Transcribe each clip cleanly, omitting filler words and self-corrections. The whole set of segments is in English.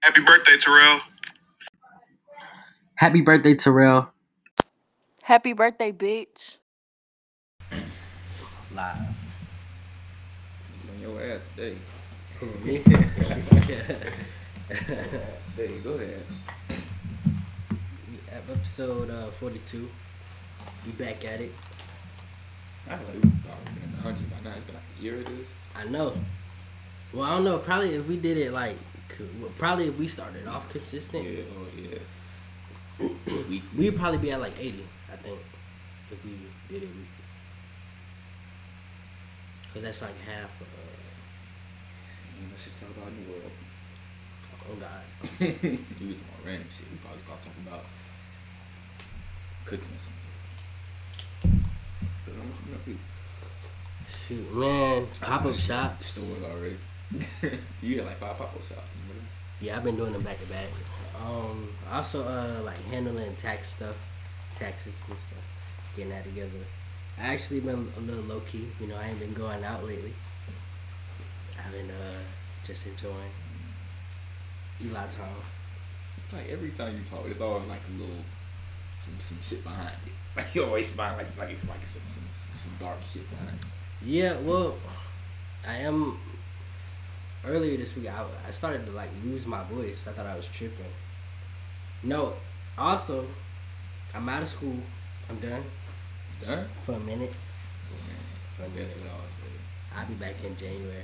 Happy birthday, Terrell. Happy birthday, Terrell. Happy birthday, bitch. Live. On your ass today. Who, me? Today, go ahead. Episode 42. We back at it. I feel like we've already been in the hundreds by now. It's been like a year it is. I know. Well, I don't know. Probably if we did it probably if we started off consistent, Yeah. we'd probably be at like 80, I think. If we did it weekly. Because that's like half of... Ain't no shit to talk about in the world. Oh, God. You was more random shit. We probably start talking about cooking or something. But how much you been up to? Shoot, man. Pop-up shops. Stores already. You got like 5 pop-up shops. Yeah, I've been doing them back to back. Also, like handling taxes and stuff, getting that together. I actually been a little low key. You know, I ain't been going out lately. I've been just enjoying Eli time. It's like every time you talk, it's always like a little some shit behind it. Like you always find like it's like some dark shit behind it. Yeah, well, I am. Earlier this week, I started to like lose my voice. I thought I was tripping. No, also, I'm out of school. I'm done Done? for a minute. I guess what I always say. I'll be back in January.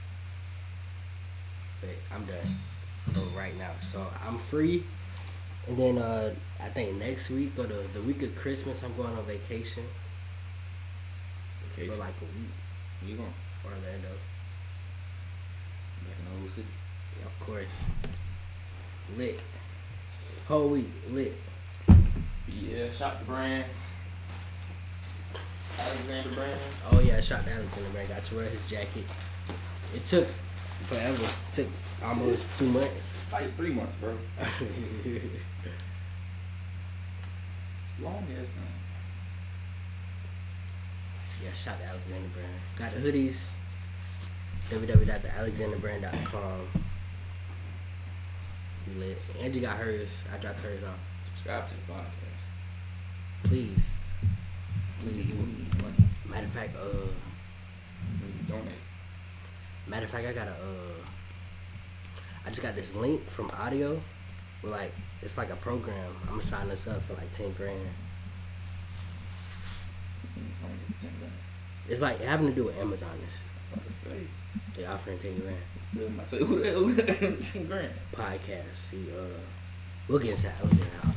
But I'm done for right now. So I'm free. And then I think next week or the week of Christmas, I'm going on vacation. Vacation? For like a week. Where you going? Orlando. Back in the old city? Yeah, of course. Lit. Whole week, lit. Yeah, shop the brands. Alexander Brand. Oh yeah, I shot Alexander Brand. Got to wear his jacket. It took forever. It took almost 2 months. Like 3 months, bro. Long ass time. Yeah, shot the Alexander Brand. Got the hoodies. www.alexanderbrand.com. We lit. Angie got hers. I dropped hers off. Subscribe to the podcast. Please. Please do. We need money. Matter of fact, We need to donate. I just got this link from Audio. Where like it's like a program. I'm gonna sign us up for like 10 grand. It's only 10 grand. It's like having to do with Amazon and shit. What to say? They offering 10 grand. I say, who the hell 10 grand? Podcast. See, we'll get inside. We'll get out.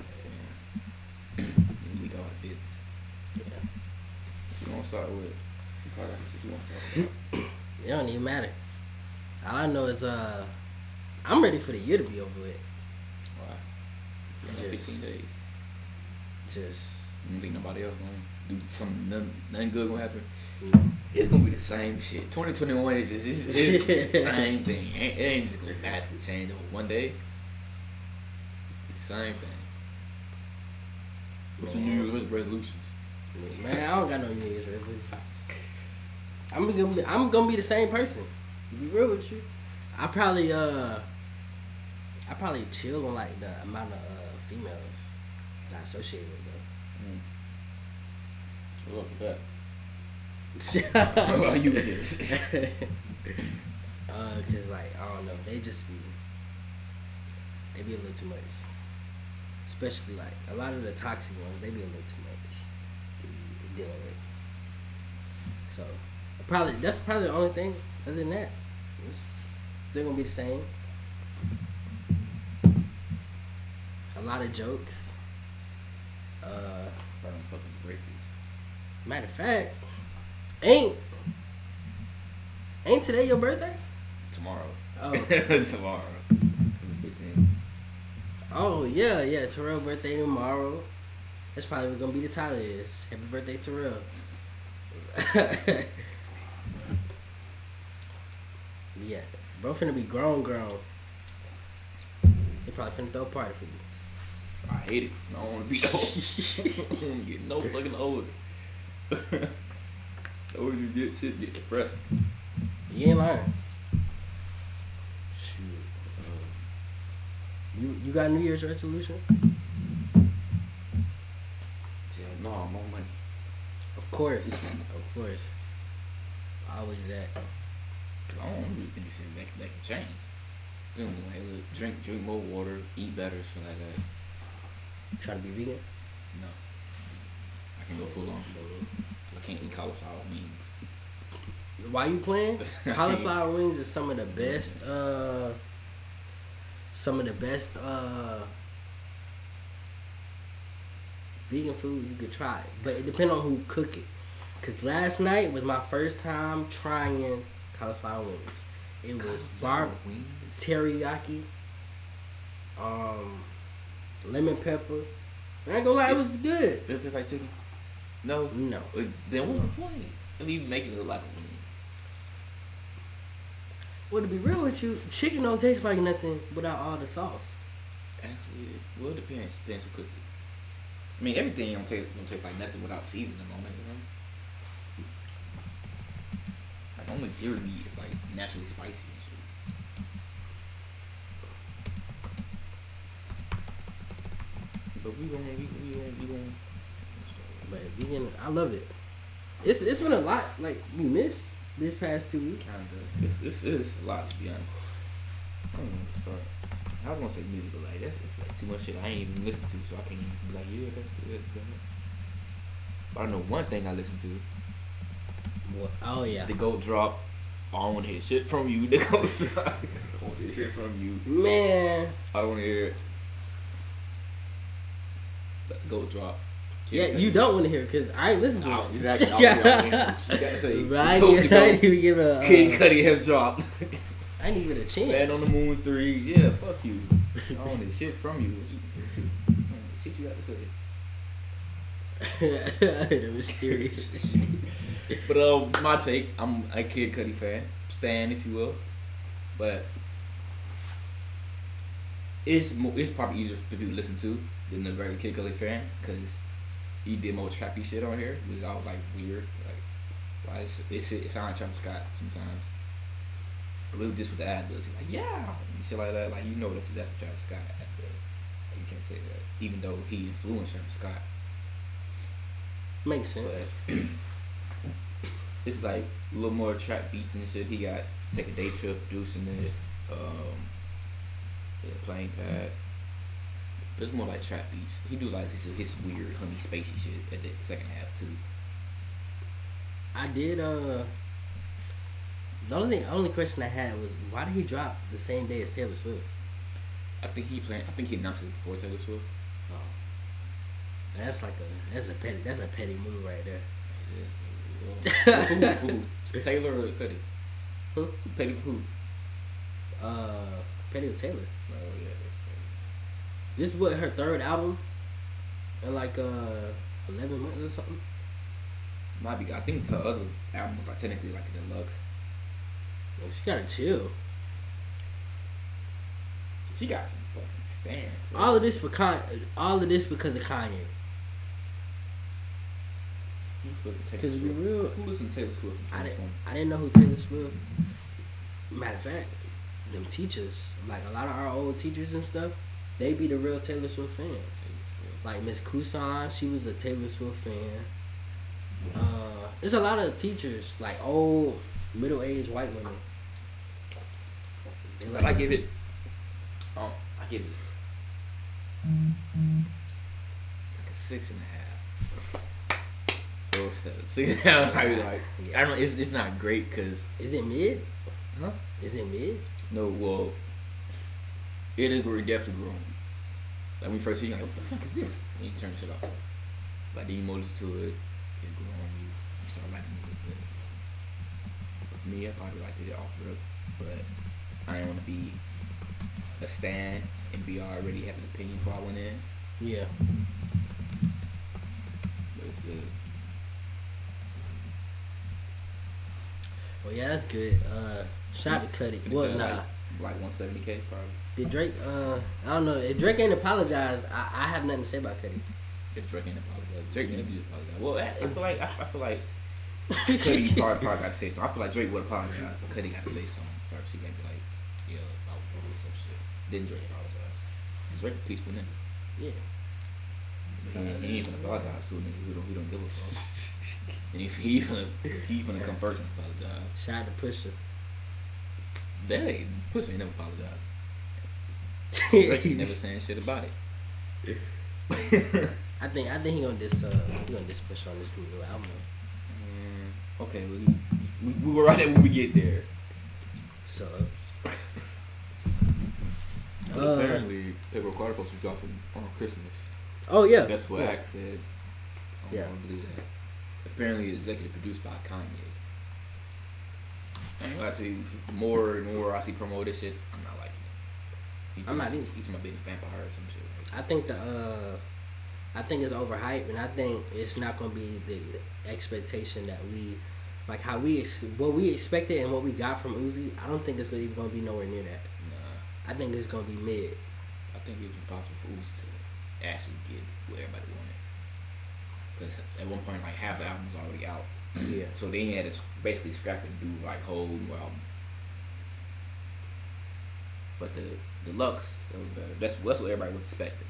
We got all the business. Yeah. What you want to start with? You probably got what you want to talk about. It don't even matter. All I know is I'm ready for the year to be over with. Why? You got 15 days. Just You don't think nobody else gonna do something, nothing good gonna happen? you know, It's gonna be the same shit. 2021 is the same thing. It ain't just gonna magically change over one day. It's the same thing. What's your New Year's resolutions? man, I don't got no New Year's resolutions. I'm gonna be the same person. To be real with you, I probably chill on like the amount of females I associate with What up with that? though. Why you here? Cause like I don't know, they be a little too much. Especially like a lot of the toxic ones, they be a little too much to be dealing with. So that's probably the only thing. Other than that, it's still gonna be the same. A lot of jokes. Burn fucking bridges. Matter of fact, ain't today your birthday? Tomorrow. Oh. Tomorrow. It's the 15th. Oh yeah, Terrell's birthday tomorrow. That's probably gonna be the title is. Happy birthday, Terrell. Yeah, bro finna be grown. They probably finna throw a party for you. I hate it. I don't want to be old. I don't want to get no fucking older. The older you get, shit get depressing. You ain't lying. Shoot. You got a New Year's resolution? Yeah, no, more money. Of course, of course. Always that. Cause I don't really think shit that can change. You know, like drink more water, eat better, shit like that. Trying to be vegan? No, I can go full on. I can't eat cauliflower wings. Why you playing? Cauliflower wings is some of the best. Vegan food you could try, but it depends on who cook it. Cause last night was my first time trying cauliflower wings. It was teriyaki, lemon pepper. I ain't gonna lie, it was good. Does it taste like chicken? No. No. Then what's the point? I mean, making it look like a wing. Well, to be real with you, chicken don't taste like nothing without all the sauce. Actually, well, it depends. Depends who cook it. I mean, everything don't taste like nothing without seasoning on it. You know? Like only deer meat is like naturally spicy and shit. But we gonna. But vegan, I love it. It's been a lot like we missed this past 2 weeks. Kinda. It's a lot to be honest. I don't know where to start. I was gonna say music, but like it's like too much shit I ain't even listen to, so I can't even be like, yeah, that's good. But I know one thing I listen to. What? Oh yeah. The GOAT drop. I don't want to hear shit from you. The GOAT drop. I don't want to hear shit from you. Man. I don't want to hear it. The GOAT drop. Yeah, you don't want to hear it because I ain't listen to it. Exactly. You gotta say. I didn't even give a. Kid Cudi has dropped. I didn't even get a chance. Man on the Moon 3. Yeah, fuck you. I don't want this shit from you. Shit you got to say. The mysterious shit. But my take, I'm a Kid Cudi fan, stan if you will, but it's probably easier for people to listen to than the regular Kid Cudi fan because he did more trappy shit on here, which is all like weird, like why it sounds like Travis Scott sometimes. A little just with the ad libs, like yeah, and shit like that, like you know that's a Travis Scott ad lib. Like, you can't say that, even though he influenced Travis Scott. Makes sense. But it's like a little more trap beats and shit. He got Take a Day Trip, producing it. Playing Pad. It's more like trap beats. He do like his weird, honey, spacey shit at the second half too. I did. The only question I had was why did he drop the same day as Taylor Swift? I think he announced it before Taylor Swift. Oh, that's a petty move right there. Who? Taylor or Cudi? Who? Petty for who? Petty with Taylor. Oh yeah, that's petty. This is what her third album in like 11 months or something. Might be. I think her other album was like technically like a deluxe. Well, she gotta chill. She got some fucking stands. Bro. All of this because of Kanye. Because to be real, who listened to Taylor Swift in 2020? I didn't know who Taylor Swift. Matter of fact, them teachers, like a lot of our old teachers and stuff, they be the real Taylor Swift fan. Like Miss Kusan, she was a Taylor Swift fan. There's a lot of teachers, like old, middle-aged white women. Like, I give it like a 6.5. Or 7. 6.5. I don't know. It's not great because. Is it mid? Huh? Is it mid? No. Well, it is definitely growing. Like when you first see, you're like, what the fuck is this? And you turn the shit off. Like then you more listen to it, it's growing. You start liking it a little bit. But for me, I probably like to get off rip, but I didn't want to be a stan and be already have an opinion before I went in. Yeah. But it's good. Well, yeah, that's good. Shout out to Cudi. Well, nah. Like 170K probably. Did Drake? I don't know. If Drake ain't apologized, I have nothing to say about Cudi. If Drake ain't apologized, Drake ain't apologized. Well, I feel like Cudi probably got to say something. I feel like Drake would apologize, but Cudi got to say something first. He got to be like, yeah, about some shit. Then Drake apologize. Drake a peaceful nigga. Yeah. But he ain't finna apologize to a nigga who don't give a fuck. And if he finna come first and apologize. Shout out to Pusha. That ain't Pusha ain't never apologized. Drake ain't never saying shit about it. I think he gonna diss Pusha on this new album. Okay, we were right there when we get there. Subs. Apparently, Playboy Cardi supposed to be dropping on Christmas. Oh yeah. That's what yeah. Axe said. I don't believe that. Apparently, it's executive produced by Kanye. I ain't gonna lie to you. The more and more I see promote this shit, I'm not liking it. I'm not either. He's my big vampire or some shit. Right? I think it's overhyped, and I think it's not gonna be the expectation that we, like how what we expected and what we got from Uzi. I don't think it's even gonna be nowhere near that. Nah. I think it's gonna be mid. I think it was impossible for Uzi to actually get what everybody wanted. Because at one point, like half the album was already out. Yeah. So they had to basically scrap and do like whole new album. But the deluxe, that was better. That's what everybody was expecting.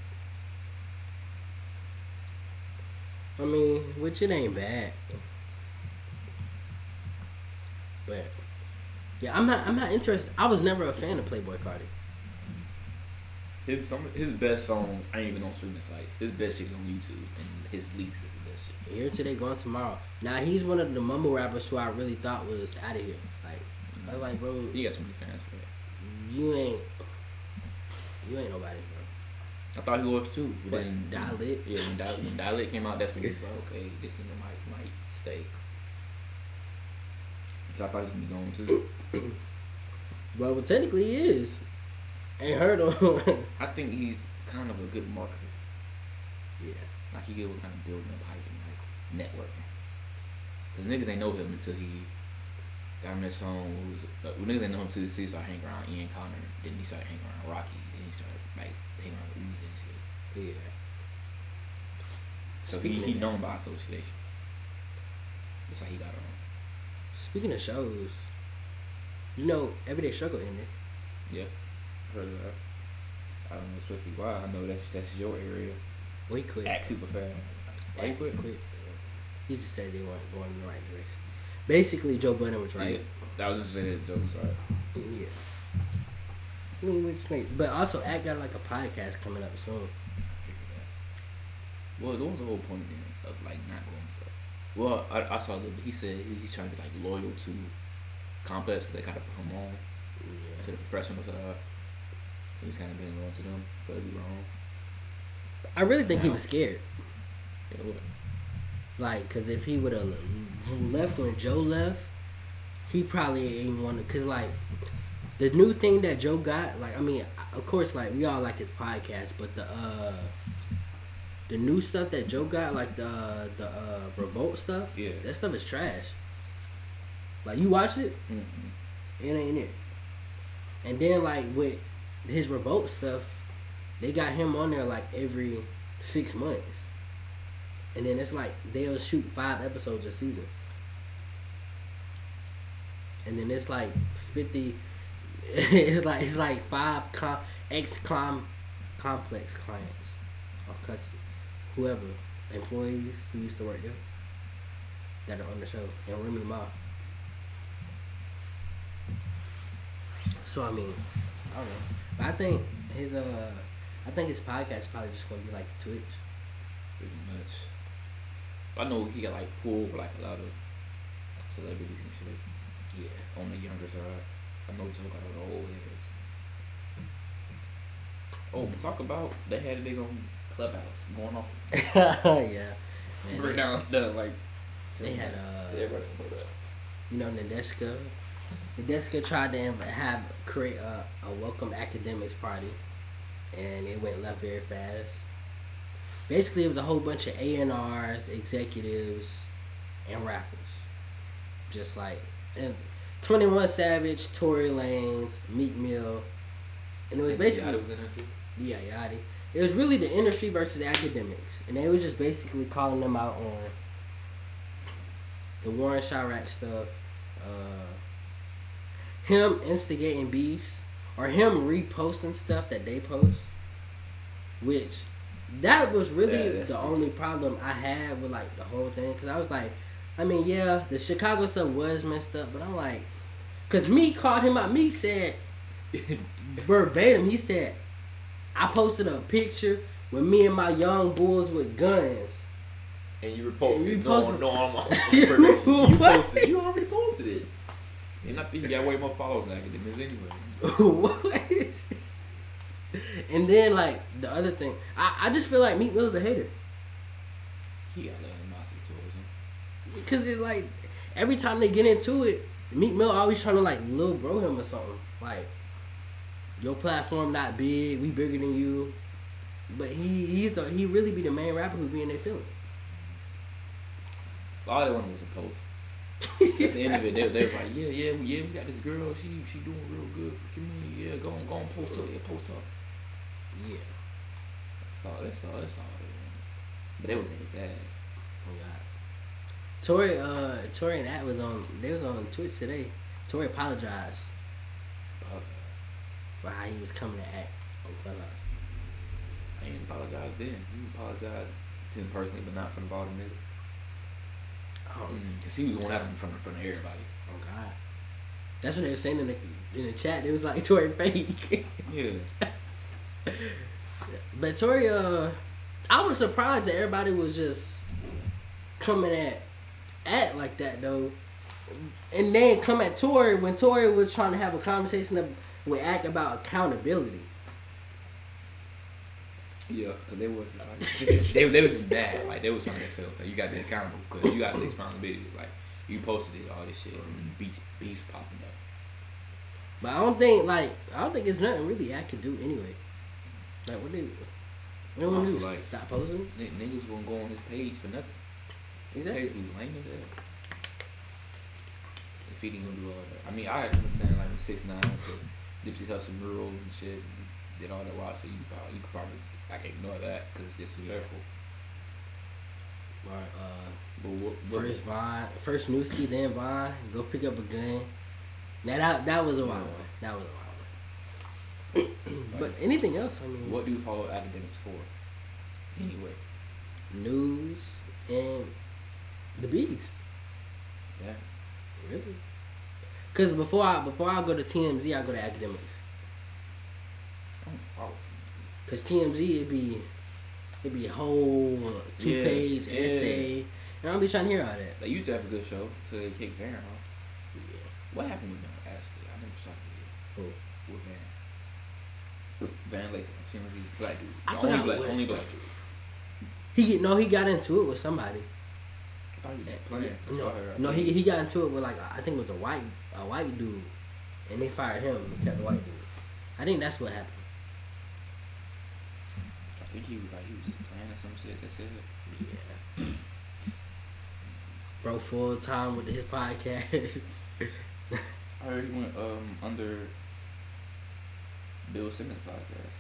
I mean, which it ain't bad. But yeah, I'm not interested. I was never a fan of Playboy Cardi. His best songs ain't even on streaming sites. His best shit is on YouTube, and his leaks is the best shit. Here today, gone tomorrow. Now he's one of the mumble rappers who I really thought was out of here. Like, I was like, bro, You got too many fans for that. you ain't nobody, bro. I thought he was too. But Then Dalit? Yeah, when Dalit came out, that's when he was like, okay, this nigga might stay. So I thought he was gonna be going too. Well, technically he is. Ain't heard of him. I think he's kind of a good marketer. Yeah. Like he good with kind of building up hype and like networking. Cause niggas ain't know him until he got on that song. Niggas ain't know him until he started hanging around Ian Connor. Then he started hanging around Rocky. Then he started like hanging around with Uzi and shit. Yeah. So Speaking he of known by association. That's how he got on. Speaking of shows, you know, Everyday Struggle ended. Yeah, heard of that. I don't know especially why. I know that's your area. Well, he quit. Act super fast. Why you quit? He just said they weren't going in the right direction. Basically, Joe Budden was right. Yeah, I was just saying that Joe was right. Yeah. I mean, which but also, Act got like a podcast coming up soon. Well, that was the whole point then of like not going for it. Well, I saw a little bit. He said he's trying to be like loyal to Complex because they kind of put him on to the professional side. He's kind of being loyal to them, but it'd be wrong. I really think he was scared. Yeah, what? Like, cause if he would have left when Joe left, he probably ain't want to. Cause like, the new thing that Joe got, like, I mean, of course, like we all like his podcast, but the new stuff that Joe got, like the Revolt stuff, Yeah, that stuff is trash. Like, you watch it, mm-hmm. it ain't it. And then like with his Revolt stuff, they got him on there like every 6 months. And then it's like they'll shoot 5 episodes a season. And then it's like 50. it's like 5 complex clients or whoever employees who used to work there that are on the show and Remy Ma. So I mean, I don't know, but I think his podcast is probably just gonna be like Twitch. Pretty much. I know he got like pulled like a lot of celebrities and shit. Yeah, on the younger side. I know Joe got all the old heads. Oh, but talk about they had a big on Clubhouse going off. Yeah. Man, Bring down the like. They had everybody know that. you know, Nadeska. Nadeska tried to create a welcome academics party, and it went left very fast. Basically, it was a whole bunch of A&Rs, executives, and rappers. Just like 21 Savage, Tory Lanez, Meek Mill, and it was basically Yachty was in there too. Yeah, Yachty. It was really the industry versus academics, and they was just basically calling them out on the Warren Chirac stuff, him instigating beefs, or him reposting stuff that they post, which that was really Yeah, that's the stupid. only problem I had with like the whole thing. Cause I was like, I mean, yeah, the Chicago stuff was messed up, but I'm like, cause Meek called him out. Meek said verbatim, he said, I posted a picture with me and my young bulls with guns. And you reposted And you it. posted- No, I'm on You probation. You what? posted it. You already posted it. And I think you got way more followers than academics anyway. What? And then like the other thing, I just feel like Meek Mill's a hater. He got animosity towards him. Because it's like every time they get into it, Meek Mill always trying to like little bro him or something. Like your platform not big, we bigger than you. But he really be the main rapper who be in their feelings. All they wanted was a post. At the end of it, they were like, yeah, we got this girl. She doing real good for the community. Yeah, go on, post her. Yeah, post her. Yeah. That's all they wanted. But they was in his ass. Oh God. Tory and At they was on Twitch today. Tory apologized for how he was coming to Act on Clubhouse. I ain't apologize then. You apologize to him personally, but not from the bottom niggas. Because he was going at him in front of everybody. Oh God. That's what they were saying in the chat. It was like Tory fake. Yeah. But Tory, I was surprised that everybody was just coming at like that though, and then come at Tory when Tory was trying to have a conversation with Act about accountability. Yeah, because they was like, they was bad. Like, they was telling themselves, like, you got to be accountable because you got to take responsibility. Like, you posted it, all this shit, and beats popping up. But I don't think it's nothing really Act could do anyway. Like what they want to do? Like, Stop posting? Niggas won't go on his page for nothing. Exactly. His page was lame as hell. If he didn't gonna do all that. I mean, I understand like 6ix9ine to Nipsey Hussle mural and shit, did all that wild, so you could probably like ignore that because it's disrespectful. Right. But First Vine, first Newski, then Vine. Go pick up a gun. Now that was a wild one. That was a wild one. But anything else? I mean, what do you follow academics for? Anyway. News and the beefs. Yeah. Really? Because before I go to TMZ, I go to academics. I don't follow Cause TMZ it'd be a whole 2-page essay, and I'll be trying to hear all that. They used to have a good show until they kicked Van off. Yeah. What happened with them? Actually, I never saw the video. Who? With Van Lathan, TMZ, black dude. I The forgot what- only black dude. He got into it with somebody. I thought he was playing. That's No, what I heard. no, he got into it with like I think it was a white dude, and they fired him and kept the white dude. I think that's what happened. I think he was just playing or some shit. That's it. Yeah. Bro, full time with his podcast. I heard he went under Bill Simmons' podcast.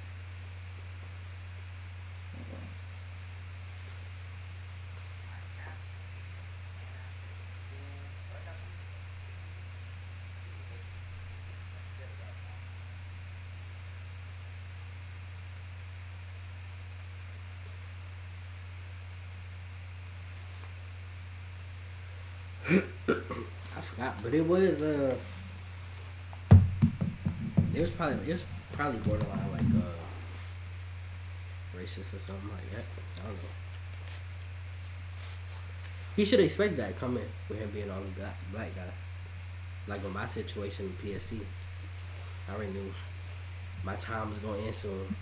I forgot, but it was probably borderline like racist or something like that. I don't know. He should expect that coming with him being on the black guy. Like with my situation in PSC, I already knew my time was gonna end soon.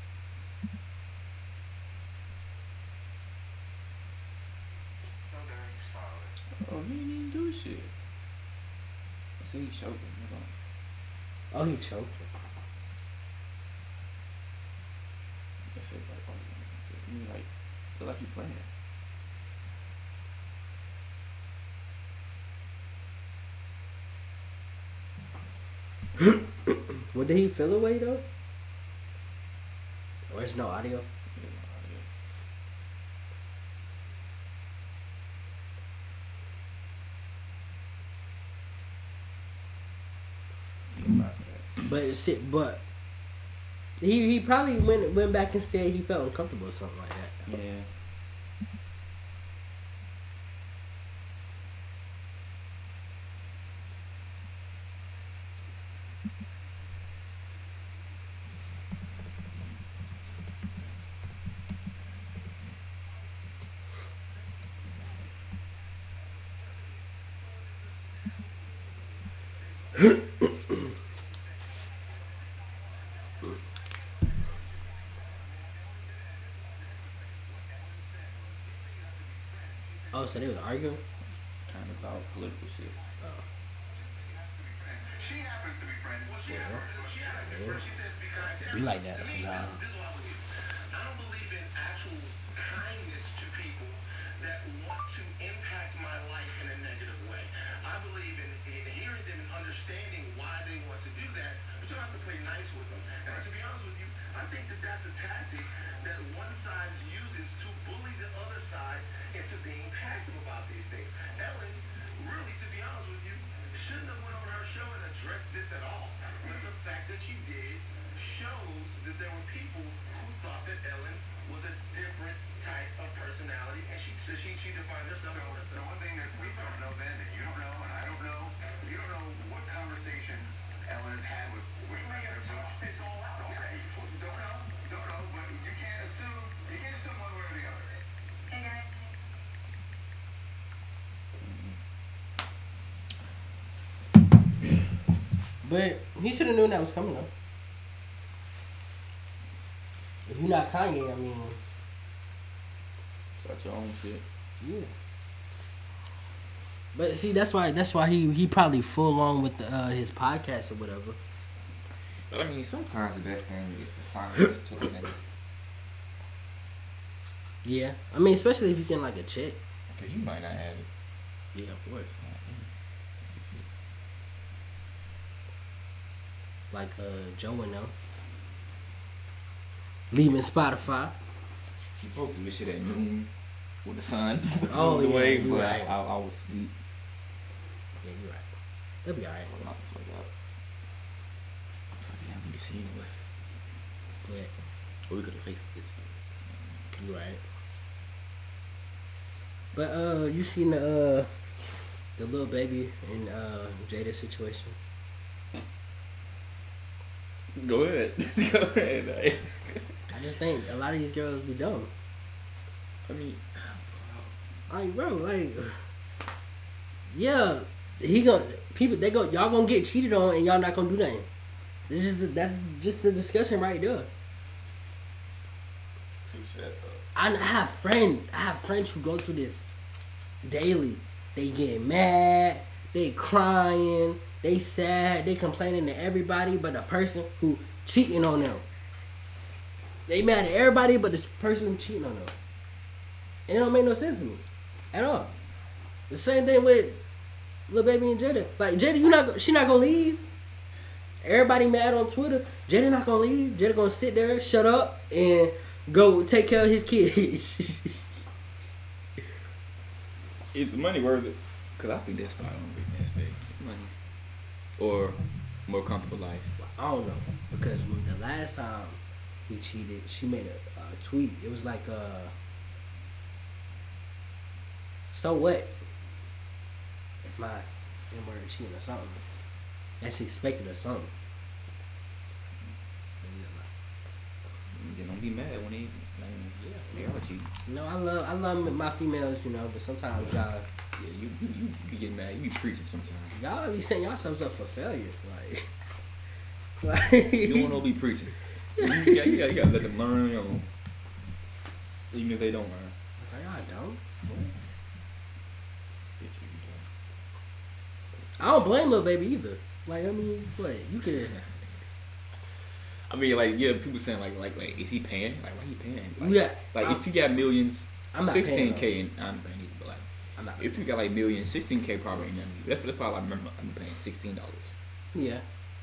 Oh, he didn't even do shit. I see he's choking. Hold on. Oh, he choked. That's it. Like, oh, you like, feel like you playing. What did he feel away though? Or there's no audio? But He probably went back and said he felt uncomfortable or something like that. Yeah. Oh, so they was arguing? Kind of about political shit. She happens to be friends. Well, she says because Be like that sometimes. this is what I believe. I don't believe in actual kindness to people that want to impact my life in a negative way. I believe in hearing them and understanding why they want to do that, but you don't have to play nice with them. And to be honest with you, I think that that's a tactic that one side uses to bully the other side into being passive about these things. Ellen, really, to be honest with you, shouldn't have went on her show and addressed this at all. But the fact that she did shows that there were people who thought that Ellen was a different type of personality, and she defined herself. So one thing that we don't know then, that you don't know, and I don't know, you don't know what conversations Ellen has had with it's all out. Okay, don't know, but you can't assume one way or the other. Hey guys. But he should have known that was coming though. If you're not Kanye, I mean, Start your own shit. yeah. But see, that's why he probably full on with his podcast or whatever. But I mean, sometimes the best thing is to silence to the nigga. Yeah, I mean, especially if you get like a check. Because you might not have it. Yeah, of course. Like Joe and them leaving Spotify. You supposed to do this shit at noon with the sun. Oh, the yeah, way, you but right. I was asleep. Yeah, you're right. They'll be alright. I'm not the fuck up. Damn, we can see anyway. Yeah, Or we could have faced this. you're right. But you seen the little baby and Jada situation? Go ahead. Go ahead. I just think a lot of these girls be dumb. I mean, Like, bro, like, yeah, y'all gonna get cheated on and y'all not gonna do nothing. That's just the discussion right there. I have friends who go through this daily. They get mad, they crying, they sad, they complaining to everybody but the person who cheating on them. They mad at everybody but the person who cheating on them. And it don't make no sense to me at all. The same thing with Lil Baby and Jada. Like, Jada, she not gonna leave. Everybody mad on Twitter. Jada not gonna leave. Jada gonna sit there, shut up, and go take care of his kids. is the money worth it? Because I think that's probably on big ass day. Money. Or more comfortable life. I don't know. Because the last time he cheated, she made a tweet. It was like, so what? If my M-word cheating or something. That's expected or something. Then don't be mad when they are cheating. No, I love my females, but sometimes y'all Yeah, you be getting mad. You be preaching sometimes. y'all be setting yourselves up for failure. Like You don't want to be preaching. You gotta let them learn on their own. Even if they don't learn. Y'all don't. What? Bitch, you I don't blame Lil Baby either. Like, I mean, what? You could. I mean, like, yeah, people saying like, is he paying? Like, why he paying? Like, Yeah, like if you got millions, I'm not paying, 16K, and I'm paying either, but like, I'm not. if you got like millions, 16K probably ain't nothing. That's probably like, I'm paying $16. Yeah.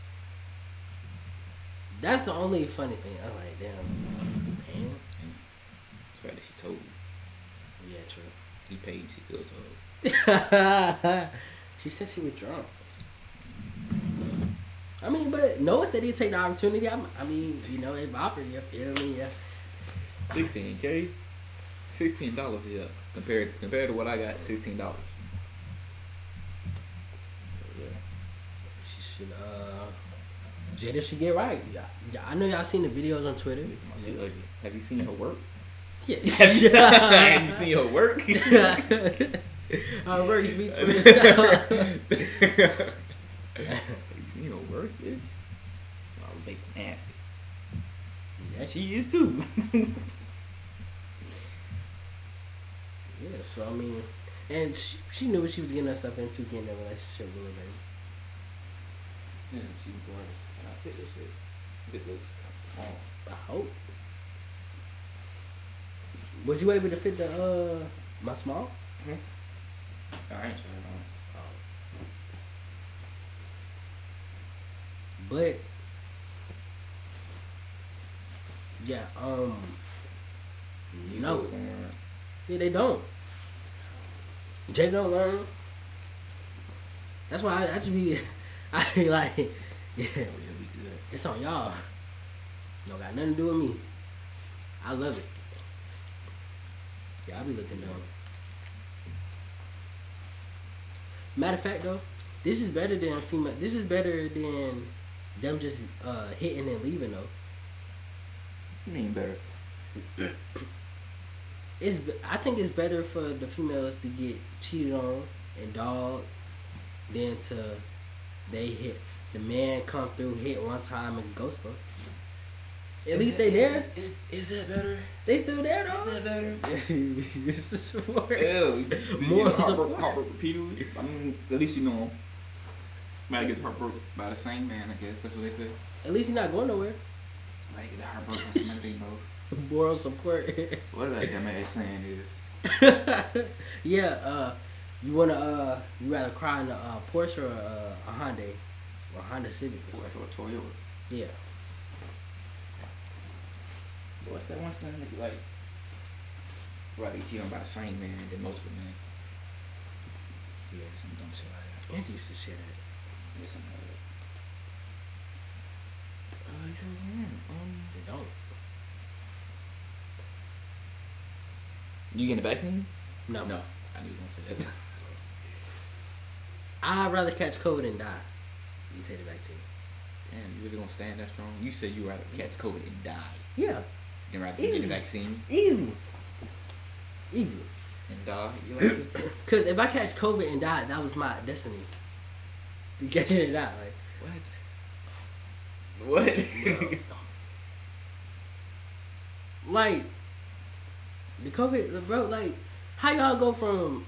That's the only funny thing. I'm like, damn, you paying? It's fact that she told. Yeah, true. He paid, she still told. She said she was drunk. I mean, but Noah said he'd take the opportunity. I mean, you know, if offered, you feel me? Yeah. $16K, $16. Yeah, compared to what I got, $16. Yeah. She should. Jada should get right. Yeah, I know y'all seen the videos on Twitter. She ugly. Have you seen her work? Yeah. Have you seen her work? Her work speaks for itself. Have you seen her work, bitch? It's all big nasty. Yeah, she is too. Yeah, so I mean, and she knew what she was getting herself into, getting a relationship with her baby. Yeah, she was born. And I fit this shit. It looks kind of small. I hope. Was you able to fit the my small? I ain't sure on. But yeah, no. Yeah, they don't. Jay don't learn. That's why I just be, I be like, yeah, it's on y'all. Don't got nothing to do with me. I love it. Yeah, I be looking down. Matter of fact, though, this is better than female. This is better than them just hitting and leaving, though. You mean better? I think it's better for the females to get cheated on and dogged than to they hit the man come through, hit one time and ghost them. At least they there. Is that better? They still there though. Is that better? This is support. Ew. More heartbroken repeatedly. I mean, at least you know him. Might get heartbroken by the same man, I guess. That's what they say. At least you're not going nowhere. Might get heartbroken by somebody they know. Moral support. What that dumbass saying is? Yeah, you wanna you rather cry in a Porsche or a Hyundai or Honda Civic or Or something? a Toyota. Yeah. What's that one saying that like? Right, you cheat on by the same man than multiple men. Yeah, some dumb shit like that. Angie used to share that. Yeah, something like that. He says, They don't. you getting the vaccine? No. No, I knew you was gonna say that. I'd rather catch COVID and die than take the vaccine. Damn, you really gonna stand that strong? You said you rather catch COVID and die Yeah. than rather Easy. get the vaccine Easy. and die. You like it? Cause if I catch COVID and die, that was my destiny. Be catching it and die. What? Like the COVID, bro. Like, how y'all go from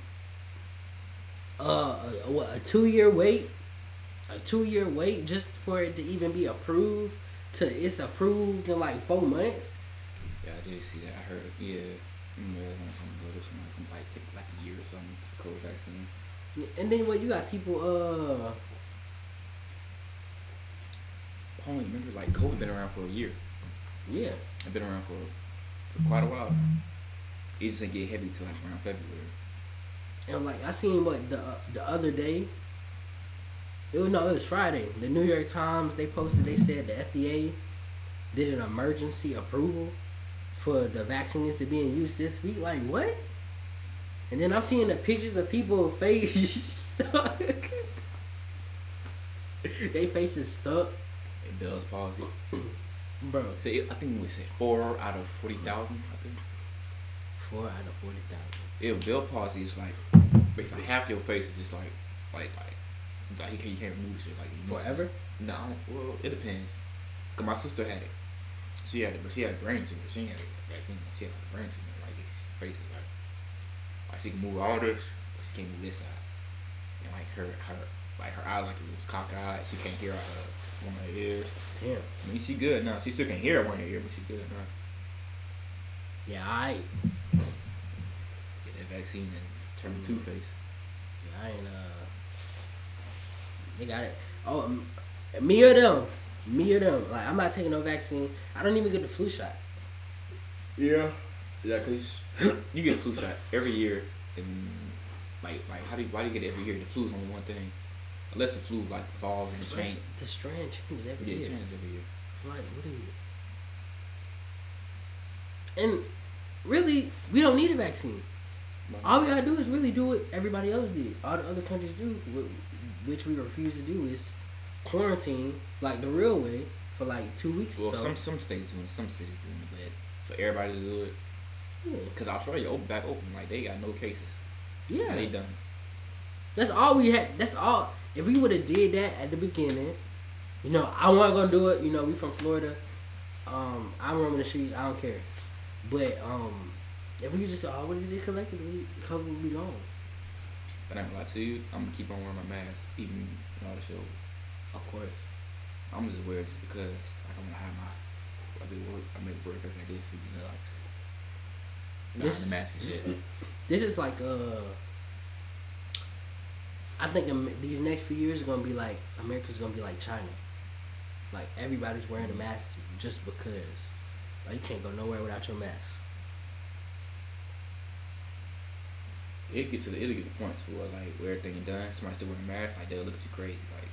a 2-year wait, just for it to even be approved to it's approved in like 4 months? Yeah, I did see that. I heard. Yeah, I was on something about this one. Like take like a year or something for COVID vaccine. And then what you got people I only remember like COVID been around for a year. yeah. It's been around for quite a while now. It just didn't get heavy till like around February. And like I seen what the other day. It was Friday. The New York Times they posted. They said the FDA did an emergency approval for the vaccines to being used this week. Like what? And then I'm seeing the pictures of people face stuck. They faces stuck, It Bell's palsy. bro. So I think we said 4 out of 40,000. I think. 4 out of 40,000. Yeah, Bell palsy is like basically half your face is just like you can't move shit like you Forever? No, well it depends. Cause my sister had it. She had it, but she had a brain tumor. She ain't had it vaccine. She had like a brain tumor. Like her face is like she can move all this, but she can't move this side. And like her eye like it was cockeyed. She can't hear out her one of her ears. Damn. I mean she good now. She still can hear one of her ear, but she good now. Yeah, I Get that vaccine and turn two-face. Yeah, I ain't they got it. Oh, me or them. Like I'm not taking no vaccine. I don't even get the flu shot. Yeah. Yeah, cause you get a flu shot every year, and like why do you get it every year? The flu is only one thing. Unless the flu like falls and it changes. The strand changes every Yeah, year. it changes every year. Like, what are you? And really, we don't need a vaccine. All we gotta do is really do what everybody else did. All the other countries do, which we refuse to do, is quarantine like the real way for like 2 weeks. Well, so. some states doing it, some cities doing it, but for everybody to do it, Yeah. because Australia back open, like they got no cases. Yeah. They done. That's all we had. That's all. If we would have did that at the beginning, you know, I wasn't gonna do it. You know, we from Florida. I'm roaming the streets. I don't care. But if we just all would have did collectively, COVID would be gone. But I'm gonna lie to you, I'm gonna keep on wearing my mask even in all the shows. Of course. I'm just wear it just because like I'm gonna have my I make work face like this, you know, like This- the mask and shit. This is like I think these next few years are gonna be like America's gonna be like China. Like everybody's wearing a mask just because. Like you can't go nowhere without your mask. It'll get to the point to where like where everything is done, somebody still wearing a mask, like they'll look at you crazy, like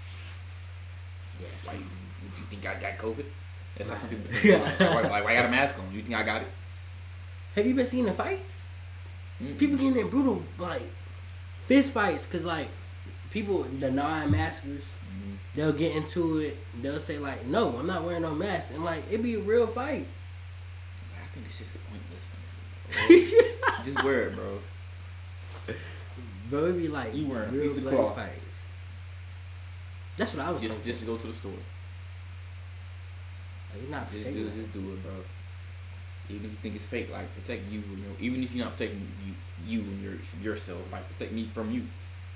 Yeah. you think I got COVID? That's how some people Yeah. like why I got a mask on? You think I got it? Have you been seeing the fights? Mm-mm. People getting in brutal like fist fights because like people, the non-maskers, Mhm. they'll get into it. They'll say like, "No, I'm not wearing no mask," and like it be a real fight. Like, I think this shit is pointless. Just wear it, bro. Bro, it be like You wearing a real piece of bloody cloth. fights. That's what I was Just thinking. to go to the store. Like, you're not Just protecting. do it, bro. Even if you think it's fake, like protect you. You know, even if you're not protecting you and yourself, like protect me from you.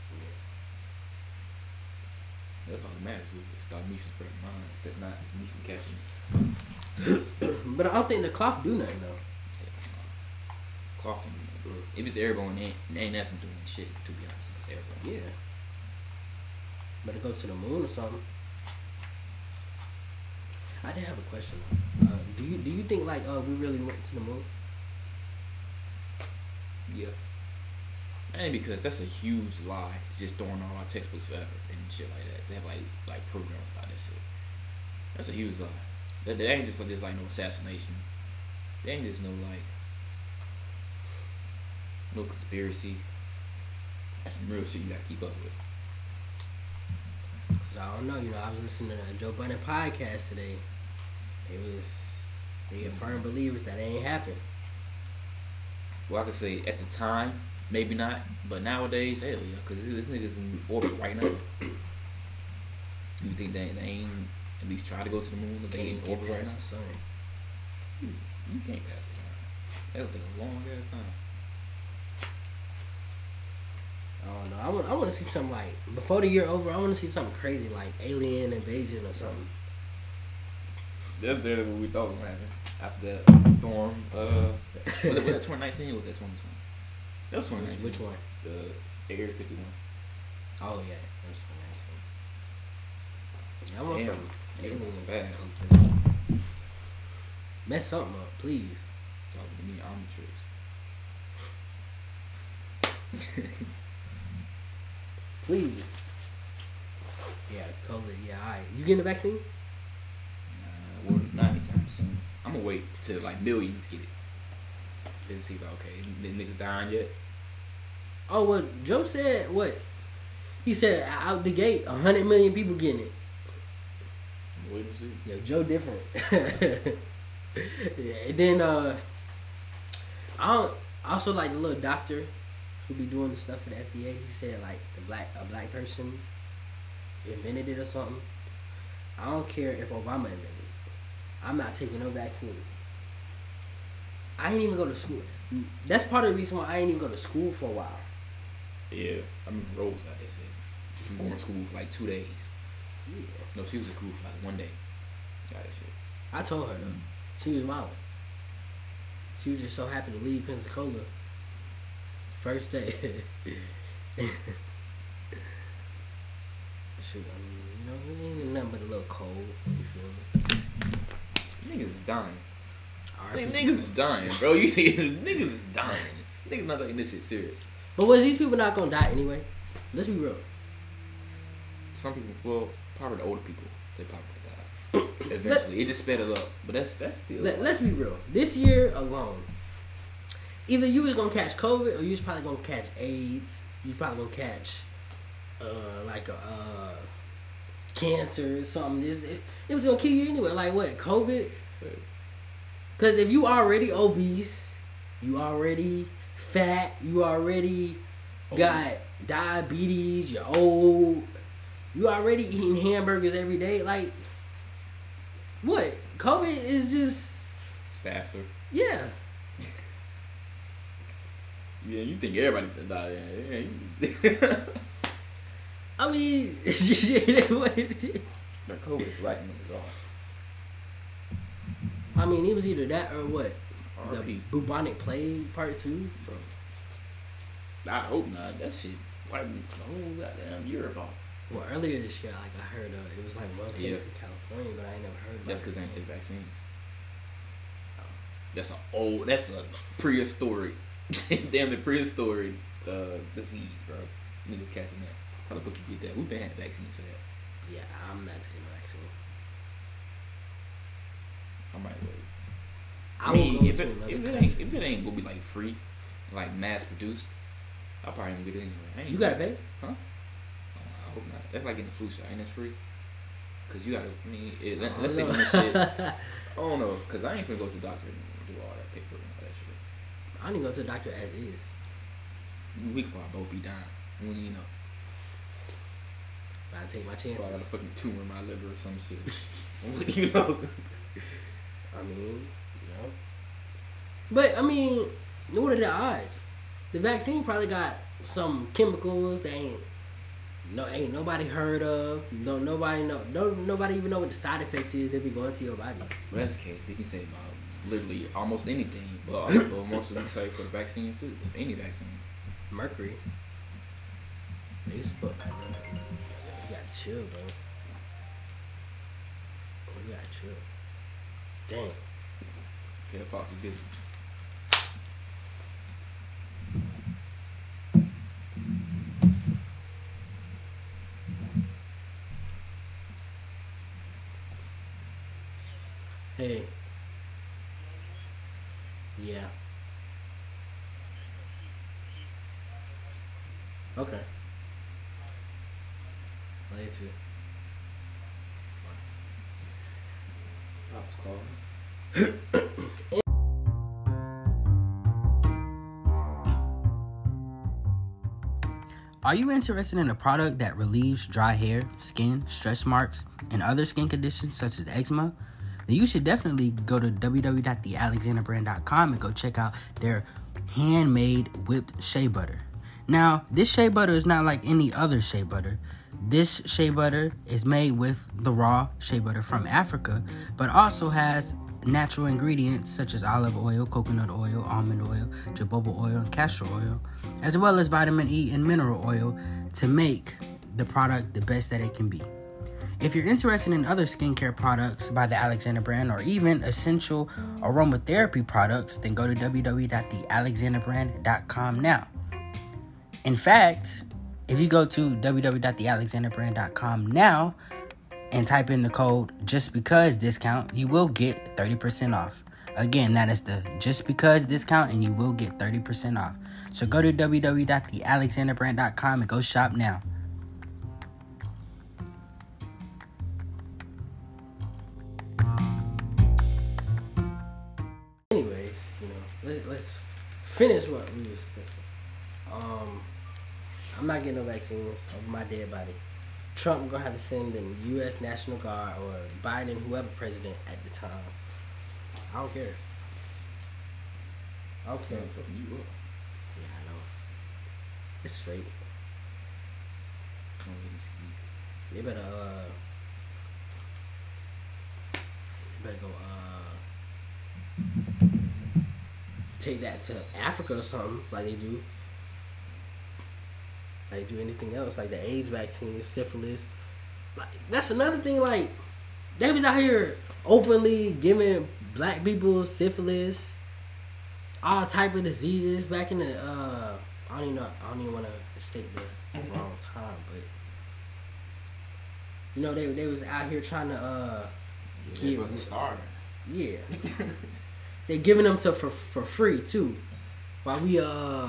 That's all that matters. Stop me from spreading mine instead of not me from catching it. But I don't think the cloth do nothing though. Coughing. If it's airborne, it ain't nothing doing shit. To be honest, if it's airborne. Yeah. Better go to the moon or something. I did have a question. Do you think like we really went to the moon? Yeah. And because that's a huge lie, just throwing all our textbooks forever and shit like that. They have like programs about that shit. That's a huge lie. That ain't just like no assassination. They ain't just no like no conspiracy. That's some real shit you gotta keep up with. Cause I don't know. You know, I was listening to a Joe Budden podcast today. They firm believers that it ain't happened. Well, I could say at the time, maybe not, but nowadays, hell yeah, because this nigga's in orbit right now. You think they ain't at least try to go to the moon? If they Can't in get orbit right past now? the sun. You can't pass the time. That'll take a long ass time. I don't know. I want to see something like before the year over. I want to see something crazy like alien invasion or something. That's literally what we thought was gonna happen after that storm. Was that 2019 or was that 2020? That was 2019. Which one? The Area 51. Oh yeah, that's 2019. I want Damn, some you aliens. fast. to come through. Mess something up, please. Talking to me, Omnitrix. Please. Yeah, COVID. Yeah, alright. You getting the vaccine? Well, not anytime soon. I'm gonna wait till like millions get it. Then see if the niggas dying yet. Oh, what Joe said? What he said out the gate, 100 million people getting it. I'm waiting to see. Yo, Joe different. Yeah, and then I don't also like the little doctor who be doing the stuff for the FDA. He said like a black person invented it or something. I don't care if Obama invented it. I'm not taking no vaccine. I ain't even go to school. That's part of the reason why I ain't even go to school for a while. Yeah, I remember Rose got that shit. She was going to school for like 2 days. Yeah. No, she was at school for like 1 day. Got that shit. I told her though. She was wildin'. She was just so happy to leave Pensacola. First day. Shoot, I mean, it ain't nothing but a little cold. You feel me? Niggas is dying. RP. Niggas is dying, bro. You see, niggas is dying. Niggas not taking this shit serious. But was these people not gonna die anyway? Let's be real. some people, well, probably the older people, they probably died. Eventually, it just sped it up. But that's still. Let's be real. This year alone, either you was gonna catch COVID or you was probably gonna catch AIDS. You was probably gonna catch like a cancer or something. It was gonna kill you anyway. Like what? COVID? Because if you already obese, you already fat, you already got diabetes, you're old, you already eating hamburgers every day. Like, what? COVID is just faster. Yeah. Yeah, you think everybody could die? Yeah. I mean, that's what it is. But COVID is whacking niggas off. I mean, it was either that or what? The RP. bubonic plague part 2. Bro. I hope not. That shit wiped the whole goddamn Europe off. Well, earlier this year, like I heard, it was like one case in California, but I ain't never heard. That's because they ain't take vaccines. That's a prehistoric, damn the prehistoric disease, bro. Niggas catching that. How the fuck you get that? We've been having vaccines for that. Yeah, I'm not taking the vaccine. I might wait. I mean, if it ain't gonna be like free, like mass produced, I'll probably even get it anyway. You gotta pay? Huh? I hope not. That's like getting the flu shot. Ain't that free? Cause you gotta. I mean, let's say this shit. I don't know, cause I ain't finna go to the doctor and do all that paperwork and all that shit. I need to go to the doctor as is. We could probably both be dying. We don't even know. I take my chances. I got a fucking tumor in my liver or some shit. You know. I mean, But I mean, what are the odds? The vaccine probably got some chemicals that ain't nobody heard of. Nobody even know what the side effects is if it go into your body. Well, that's the case. You can say about literally almost anything, but most of them say for the vaccines too. If any vaccine. Mercury. They spoke. You gotta chill, bro. You gotta chill. Damn. Okay, Fox is busy. Hey. Yeah. Okay. Later. I was calling. Are you interested in a product that relieves dry hair, skin, stretch marks, and other skin conditions such as eczema? Then you should definitely go to www.thealexanderbrand.com and go check out their handmade whipped shea butter. Now, this shea butter is not like any other shea butter. This shea butter is made with the raw shea butter from Africa, but also has natural ingredients such as olive oil, coconut oil, almond oil, jojoba oil, and castor oil, as well as vitamin E and mineral oil to make the product the best that it can be. If you're interested in other skincare products by the Alexander brand or even essential aromatherapy products, then go to www.thealexanderbrand.com now. In fact, if you go to www.thealexanderbrand.com now and type in the code just because discount, you will get 30% off. Again, that is the just because discount and you will get 30% off. So go to www.thealexanderbrand.com and go shop now. Anyways, let's finish what we were discussing. I'm not getting no vaccines of my dead body. Trump gonna have to send the U.S. National Guard or Biden, whoever president at the time. I don't care. I don't care. You up. Yeah, I know. It's straight. They better go take that to Africa or something like they do. Like do anything else, like the AIDS vaccine, syphilis. Like that's another thing. Like they was out here openly giving black people syphilis, all type of diseases back in the. I don't even want to state the wrong time, but You know, they was out here trying to Yeah, fucking starving. yeah. They giving them for free too. While we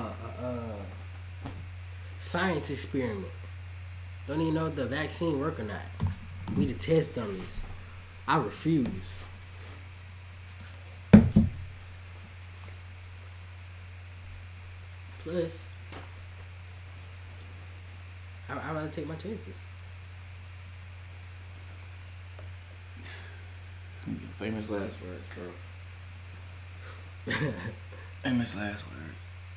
science experiment. Don't even know if the vaccine work or not. We the test dummies. I refuse. Plus, I'd rather take my chances. Famous last words, bro. Famous last words.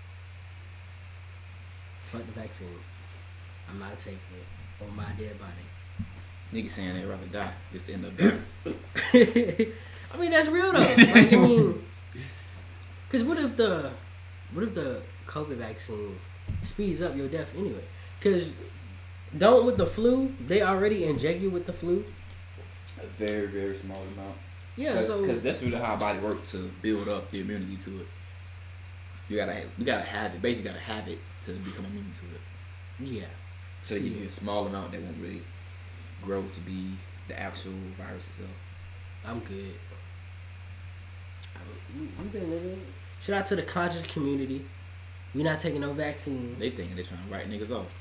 Fuck the vaccine. I'm not taking it on my dead body. Niggas saying they'd rather die just to end up dying. I mean, that's real though. Like, I mean, cause what if the COVID vaccine speeds up your death anyway? Cause don't with the flu, they already inject you with the flu. A very, very small amount. Yeah, Cause, so 'cause that's really how our body works to build up the immunity to it. You gotta have it. Basically, gotta have it to become immune to it. yeah. So you get a small amount that won't really grow to be the actual virus itself. I'm good. We been living. Shout out to the conscious community. We not taking no vaccines. They thinking they trying to write niggas off.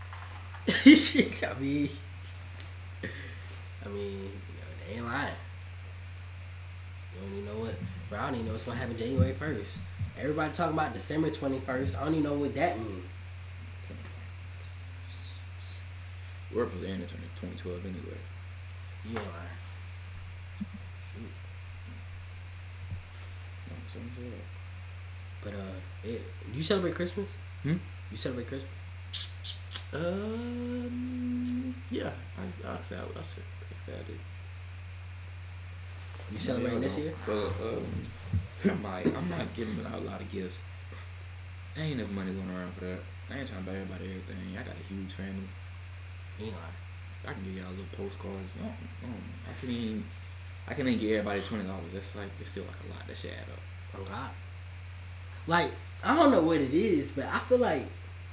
I mean, you know, they ain't lying. You don't even know what, bro. I don't even know what's gonna happen January 1st. Everybody talking about December 21st. I don't even know what that means. We're supposed to end in 2012 anyway. You ain't lying. Shoot. But you celebrate Christmas? Hmm? You celebrate Christmas? Yeah. I say I do. You celebrating this year? Well, I'm not giving out a lot of gifts. There ain't enough money going around for that. I ain't trying to buy everybody everything. I got a huge family. You ain't lying. I can give y'all little postcards. I can even give everybody $20. That's like, it's still like a lot. That shit add up. Oh God. Like, I don't know what it is, but I feel like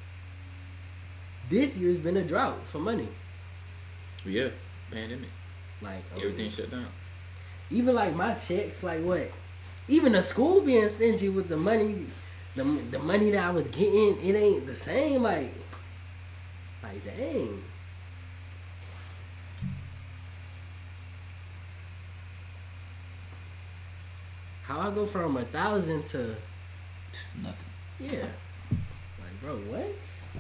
this year's been a drought for money. But yeah, pandemic. Like Everything shut down. even like my checks, like what? Even the school being stingy with the money, the money that I was getting, it ain't the same. Like dang. How I go from 1,000 to Nothing. yeah, like bro, what?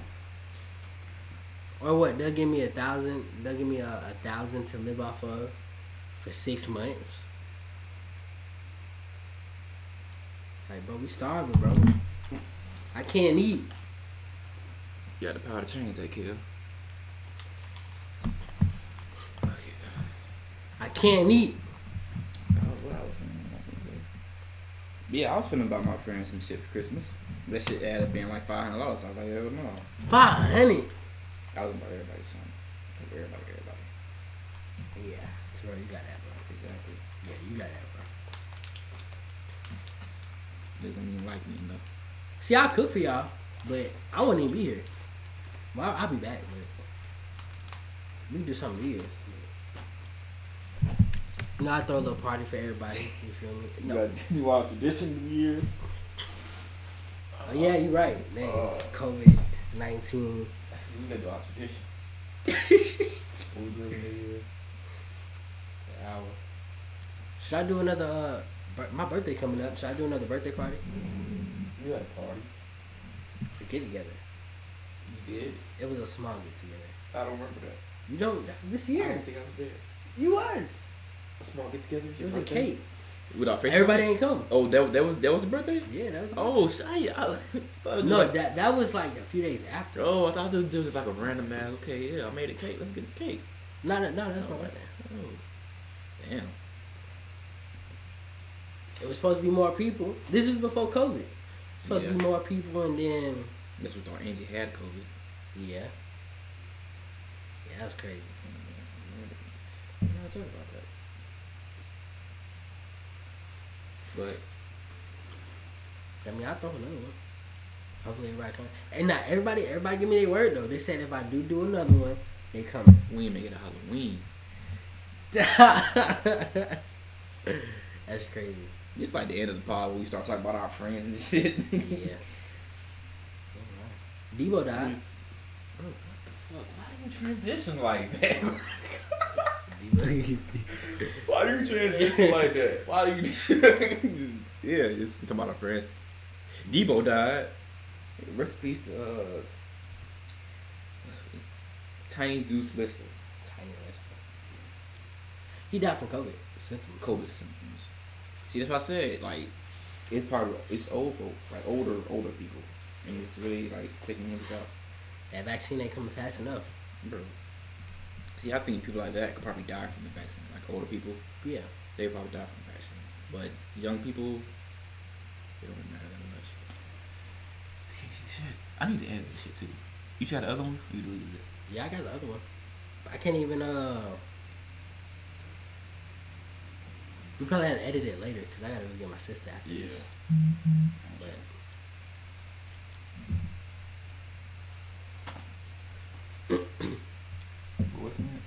Or what? They'll give me 1,000. They'll give me a 1,000 to live off of for 6 months. Like bro, we starving, bro. I can't eat. You got the power to change that, kid. Fuck it. I can't eat. What I was saying. Yeah, I was feeling about my friends some shit for Christmas. That shit added up being like $500. I was like, hell no. 500. I was about everybody's son. Everybody. Yeah, that's bro, you got that, bro. Exactly. Yeah, you got that, bro. Doesn't mean like me enough. See, I'll cook for y'all, but I won't even be here. Well, I'll be back, but we can do something weird. You know, I throw a little party for everybody. You feel me? No. You want tradition New Year? Oh, yeah, you're right, man. COVID-19. We gotta do our tradition. What we doing New Year's? An hour. Should I do another? My birthday coming up. Should I do another birthday party? You had a party. A get together. You did? It was a small get together. I don't remember that. You don't? That was this I year. don't think I was there. You was. A small get together. It was a cake. Without face. Everybody ain't come. Oh, that was the birthday. Yeah, that was. Oh, shit. I thought it was No, like, that was like a few days after. oh, I thought it was just like a random man. Okay, yeah, I made a cake. Let's get a cake. No, that's my birthday. Oh, damn. It was supposed to be more people. This is before COVID. Supposed to be Yeah. more people, and then That's what thought Angie had COVID. yeah, that was crazy. I'm not talking about that. But I mean, I'll throw another one. Hopefully everybody come. And not everybody give me their word though. They said if I do another one, they coming. we ain't make it a Halloween. That's crazy. It's like the end of the pod when we start talking about our friends and shit. Yeah. Debo died. Fuck, why do you transition like that? Debo. Why do you transition like that? Why do you yeah, just talking about our friends. Debo died. Rest in peace to Tiny Zeus Lister. Tiny Lister. He died from COVID symptoms. COVID symptoms. See, that's what I said. Like, it's old folks, like older people, and it's really like taking niggas out. That vaccine ain't coming fast enough, Bro. See, I think people like that could probably die from the vaccine. Like older people, yeah. they probably die from the vaccine. But young people, they don't really matter that much. Shit. I need to edit this shit too. You should have the other one? You deleted it. Yeah, I got the other one. I can't even we probably had to edit it later because I gotta go get my sister after this. But What's next?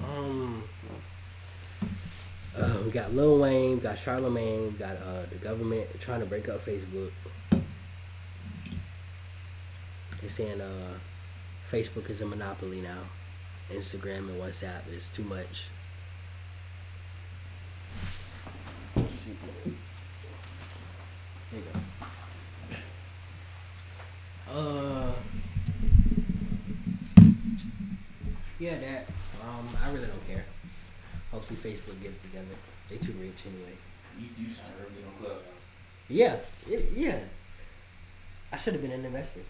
We got Lil Wayne, we got Charlamagne, we got the government trying to break up Facebook. They're saying Facebook is a monopoly now. Instagram and WhatsApp is too much. There you go. Yeah, that. I really don't care. Hopefully Facebook get it together. They too rich anyway. You just trying to get on Clubhouse. Yeah, yeah. I should have been an investor.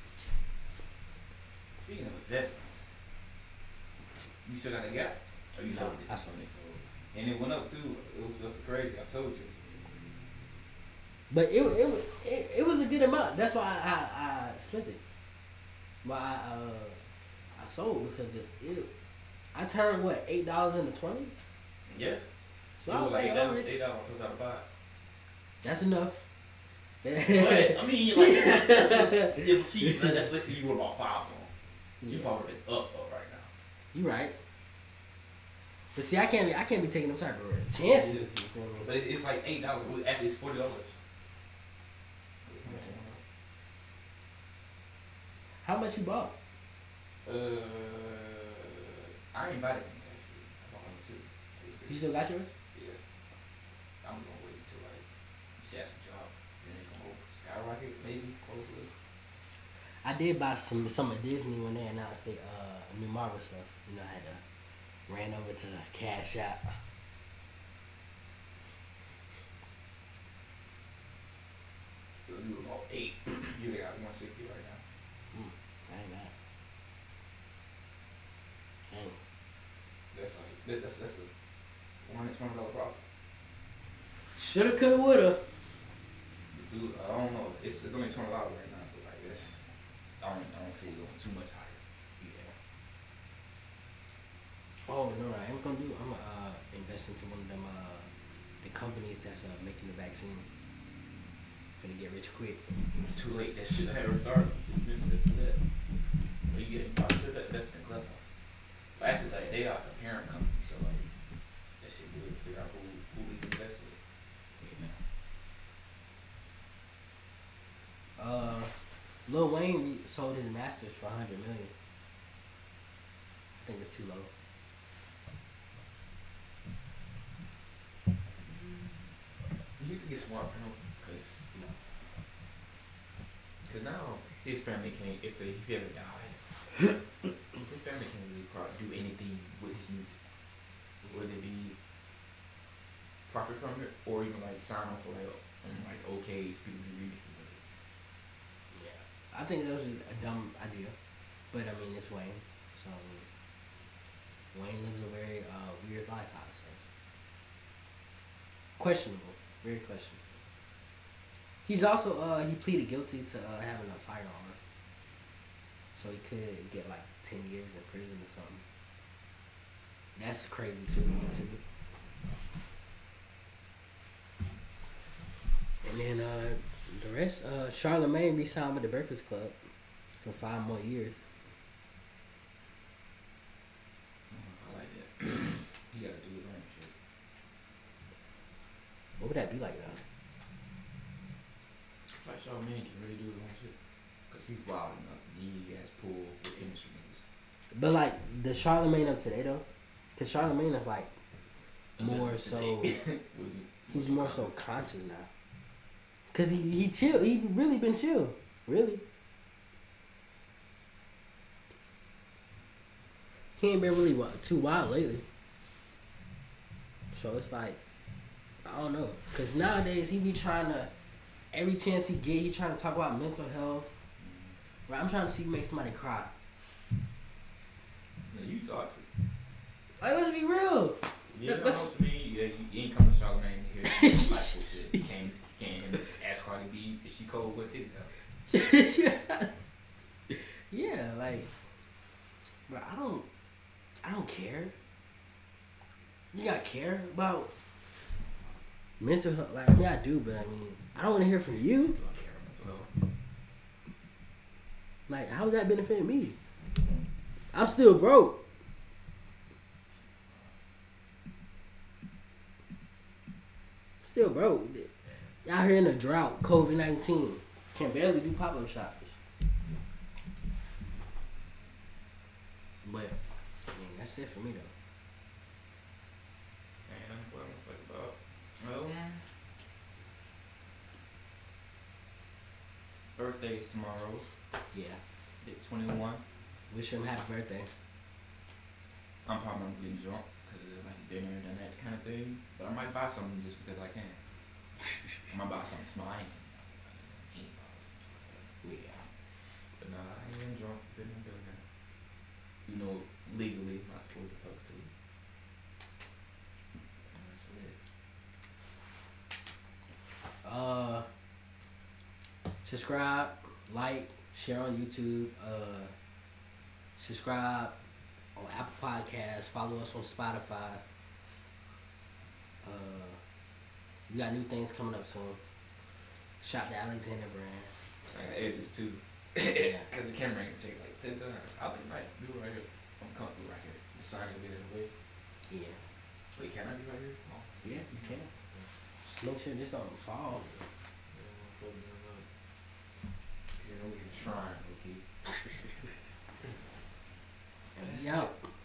Speaking of investments, you still got that gap? Or you sold it? I sold it. And it went up too. It was just crazy. I told you. But it was a good amount. That's why I spent it. But I sold because I turned what $8 into 20. Yeah. So it I was was like like, $8 on $2 buy. that's enough. But I mean, like, let's say you were about 5 on. You probably been up right now. You right. But see, I can't be taking them type of chances. But it's like $8. Actually, it's $40. How much you bought? I ain't bought it actually. I bought one too. You still got yours? Yeah. I'm gonna wait until like Chef's job. Then they gonna go skyrocket maybe hopefully. I did buy some of Disney when they announced the new Marvel stuff. You know, I had to ran over to Cash App. So you were about 8. You got 160 right now. I ain't mad. Dang. That's a $120 profit. Shoulda, coulda, woulda. This dude, I don't know. It's only $20 right now, but like this, I don't see it going too much higher. Yeah. Oh no, I am gonna do. I'm gonna invest into one of them the companies that's making the vaccine. Finna get rich quick. It's too late. That shit had already started. This and that. You get positive investment in Clubhouse. But actually, like they are the parent company, so like that shit good to figure out who we can invest with. Yeah. Lil Wayne sold his masters for $100 million. I think it's too low. You need to get smart, because now his family can't. If he ever died, his family can't really probably do anything with his music, whether it be profit from it or even like sign off for like OKs, people do remixes of it. Yeah. I think that was just a dumb idea, but I mean it's Wayne, so Wayne lives a very weird life, I would say. Questionable, very questionable. He's also he pleaded guilty to having a firearm, so he could get like 10 years in prison or something. That's crazy too. And then the rest, Charlamagne re-signed with the Breakfast Club for 5 more years. I like that. He gotta do it What would that be like though? Like Charlamagne can really do his own shit. Cause he's wild enough. He has pull with industry niggas. But like the Charlamagne of today though, cause Charlamagne is like more so. He's more so conscious now. Cause he chill. He really been chill. Really. He ain't been really too wild lately. So it's like, I don't know. Cause nowadays he be trying to, every chance he get, he trying to talk about mental health. Right, I'm trying to see you make somebody cry. Man, you toxic. Like, let's be real. Yeah, I know what you mean. Yeah, you ain't come to Charlamagne to hear like this shit. You can't ask Cardi B, is she cold? What titties out? Yeah, like, bro, I don't care. You gotta care about mental health. Like, I mean, I do, but I mean, I don't want to hear from you. I don't care about mental health. Like, how does that benefit me? I'm still broke. Still broke. Out here in a drought, COVID-19. Can barely do pop-up shops. But, I mean, that's it for me, though. Man, what I'm talking about. Birthday is tomorrow. Yeah. 21. Wish him happy birthday. I'm probably not getting drunk because it's like dinner and that kind of thing. But I might buy something just because I can. I might buy something small. I ain't Yeah. But nah, I ain't even drunk. Been doing that. You know, legally, I'm not supposed to. And that's it. Subscribe, like, share on YouTube, subscribe on Apple Podcasts, follow us on Spotify. We got new things coming up soon. Shop the Alexander brand. I gotta edit this too. Yeah. Cause the camera ain't take like 10 times. I think I might do it right here. I'm comfortable right here. The sign will be in the way. Yeah. Wait, can I be right here? Oh. Yeah, you can. Just make sure this don't fall. You know, get a shrine, okay? And we out.